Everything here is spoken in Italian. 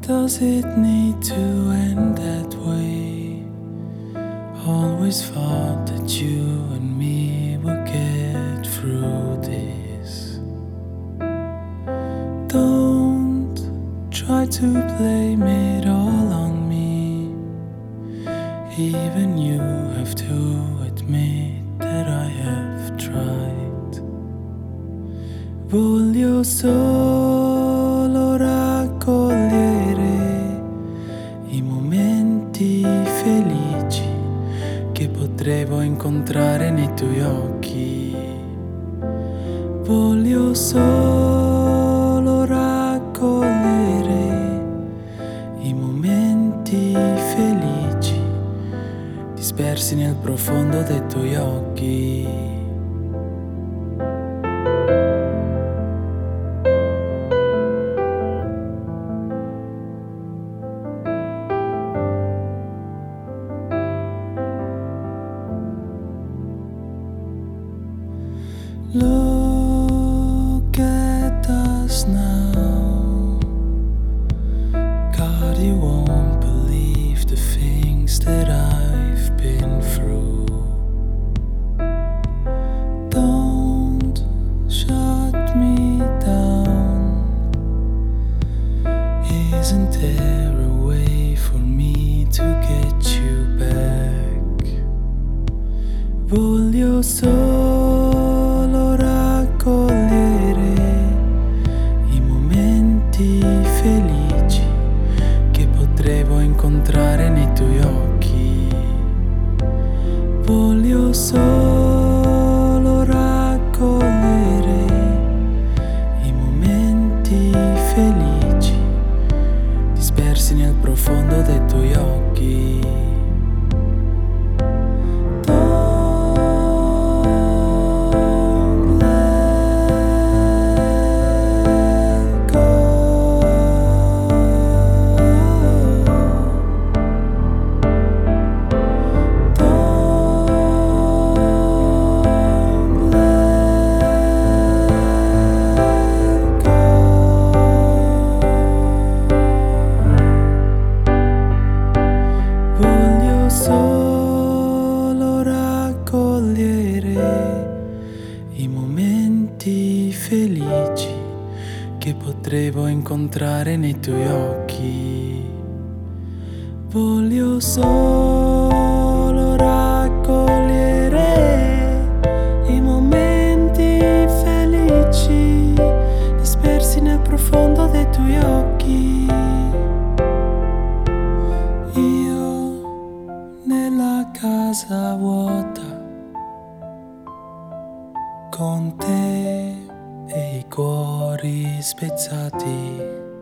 Does it need to end that way? Always thought that you and me would get through this. Don't try to blame it all on me. Even you have to admit that I have tried. Voglio solo raccogliere i momenti felici che potremo incontrare nei tuoi occhi. Voglio solo raccogliere i momenti felici dispersi nel profondo dei tuoi occhi. Look at us now. God, you won't believe the things that I've been through. Don't shut me down. Isn't there a way for me to get you back? Voglio solo raccogliere i momenti felici che potremo incontrare nei tuoi occhi. Voglio solo raccogliere i momenti felici dispersi nel profondo dei tuoi occhi. Solo raccogliere i momenti felici che potremo incontrare nei tuoi occhi. Voglio solo raccogliere i momenti felici dispersi nel profondo dei tuoi occhi. Nella casa vuota, con te e i cuori spezzati.